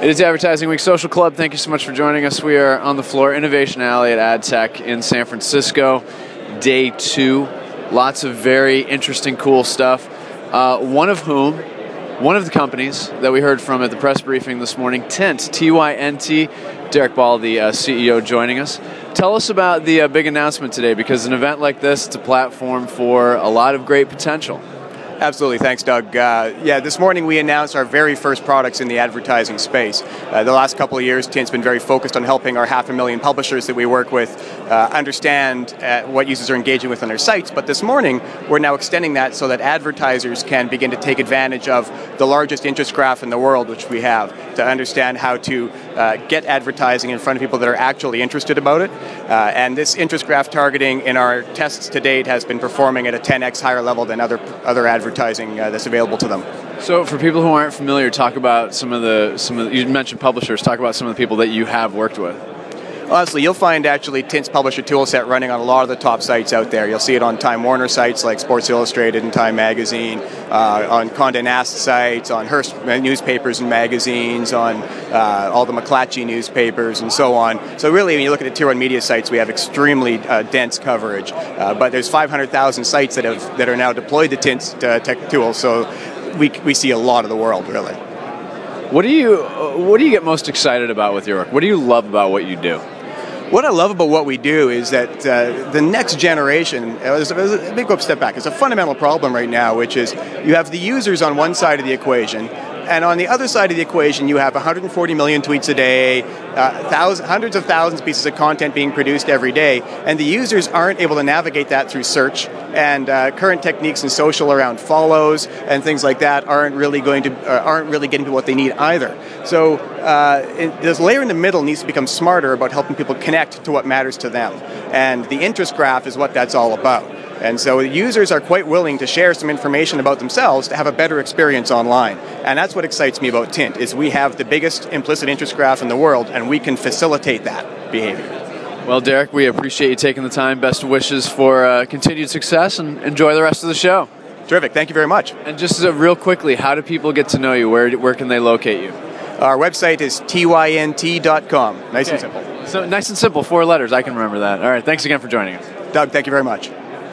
It is Advertising Week Social Club. Thank you so much for joining us. We are on the floor, Innovation Alley at AdTech in San Francisco, day 2. Lots of very interesting, cool stuff. One of the companies that we heard from at the press briefing this morning, Tint, T-Y-N-T. Derek Ball, the CEO, joining us. Tell us about the big announcement today, because an event like this, it's a platform for a lot of great potential. Absolutely. Thanks, Doug. This morning we announced our very first products in the advertising space. The last couple of years, Tint's been very focused on helping our 500,000 publishers that we work with understand what users are engaging with on their sites. But this morning, we're now extending that so that advertisers can begin to take advantage of the largest interest graph in the world, which we have, to understand how to get advertising in front of people that are actually interested about it. And this interest graph targeting in our tests to date has been performing at a 10x higher level than other advertising that's available to them. So for people who aren't familiar, talk about some of the you mentioned publishers, talk about some of the people that you have worked with. Honestly, you'll find actually Tint's publisher toolset running on a lot of the top sites out there. You'll see it on Time Warner sites like Sports Illustrated and Time Magazine, on Condé Nast sites, on Hearst newspapers and magazines, on all the McClatchy newspapers and so on. So really, when you look at the Tier 1 media sites, we have extremely dense coverage. But there's 500,000 sites that are now deployed the Tint tech tool, so we see a lot of the world, really. What do you get most excited about with your work? What do you love about what you do? What I love about what we do is that the next generation, let me go a step back, it's a fundamental problem right now, which is you have the users on one side of the equation, and on the other side of the equation, you have 140 million tweets a day, hundreds of thousands of pieces of content being produced every day, and the users aren't able to navigate that through search, and current techniques in social around follows and things like that aren't really getting to what they need either. So this layer in the middle needs to become smarter about helping people connect to what matters to them, and the interest graph is what that's all about. And so users are quite willing to share some information about themselves to have a better experience online. And that's what excites me about Tint, is we have the biggest implicit interest graph in the world, and we can facilitate that behavior. Well, Derek, we appreciate you taking the time. Best wishes for continued success, and enjoy the rest of the show. Terrific. Thank you very much. And just real quickly, how do people get to know you? Where can they locate you? Our website is tynt.com. Nice and simple. So nice and simple, 4 letters. I can remember that. All right. Thanks again for joining us. Doug, thank you very much.